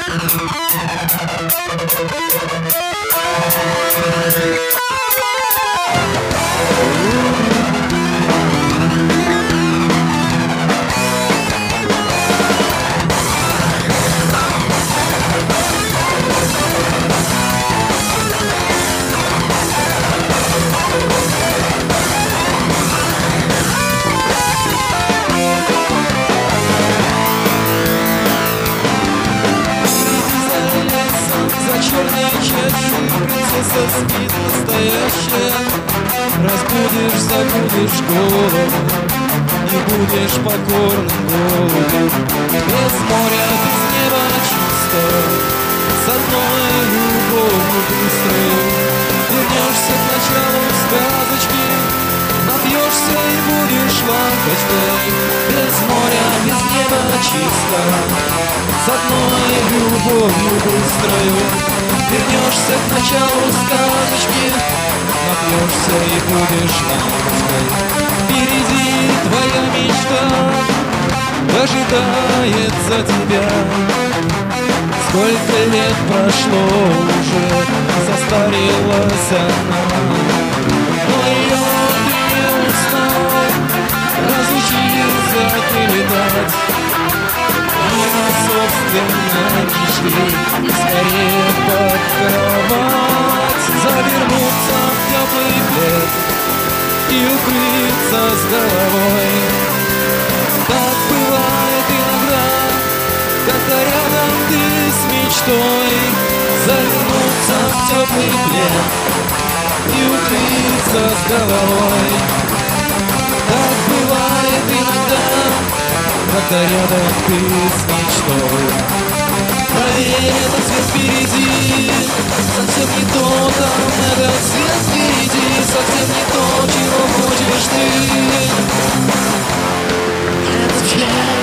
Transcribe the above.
Принцесса спит настоящая. Разбудишь, забудешь голову и будешь покорным голубем. Без моря, без неба чисто, с одной любовью быстрой. Вернешься к началу сказочки, напьешься и будешь лампочкой. Без моря, без неба чисто, с одной любовью быстрой. Вернешься к началу сказочки, напьешься и будешь лампочкой. Впереди твоя мечта ожидает за тебя. Сколько лет прошло уже, состарилась она, но ее ты не узнал, разучился ты летать. Мимо собственной мечты скорее под кровать завернуться в теплый плед и укрыться с головой. Так бывает иногда, когда рядом ты с мечтой, завернуться в теплый плед и укрыться с головой. Так бывает иногда, когда рядом ты с мечтой. Проверь, этот свет впереди совсем не то, там этот свет впереди совсем не то, чего хочешь ты. Этот свет